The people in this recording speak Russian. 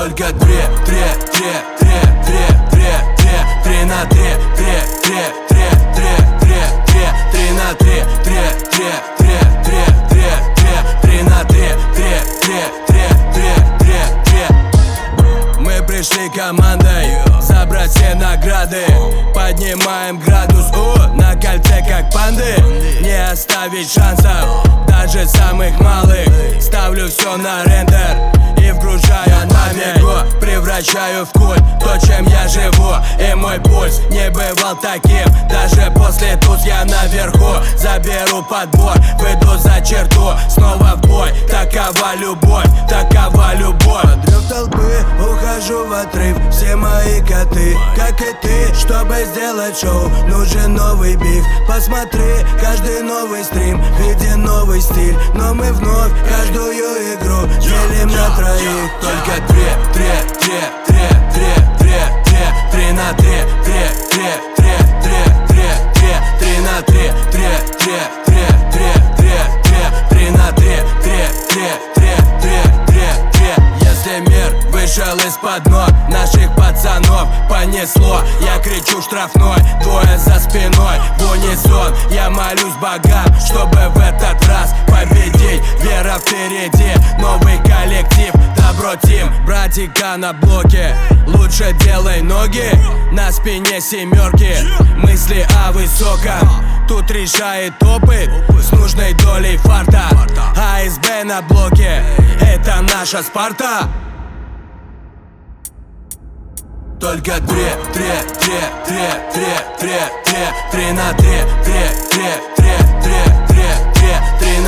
Только три на три, три на три, три на три. Мы пришли командой забрать все награды. Поднимаем градус на кольце как панды. Не оставить шансов, даже самых малых. Ставлю все на рендер и вгружаю на мега. Превращаю в культ то, чем я живу. И мой пульс не бывал таким. Даже после туз я наверху. Заберу подбор, выйду за черту. Снова в бой, такова любовь, такова любовь. Подрыв толпы, ухожу в отрыв. Все мои коты, как и ты. Чтобы сделать шоу, нужен новый биф. Посмотри, каждый новый стрим, виден новый стиль. Но мы вновь каждую игру делим на троих. Только три на три, три на три, три на три. Если мир вышел из-под ног наших пацанов, понесло, я кричу штрафной, двое за спиной, в унисон. Я молюсь богам, чтобы в этот раз победить. Вера впереди, новый коллектив, добро тим. Братика на блоке, лучше делай ноги. На спине семерки, мысли о высоком. Тут решает опыт с нужной долей фарта. АСБ на блоке, это наша Спарта. Только три на три, три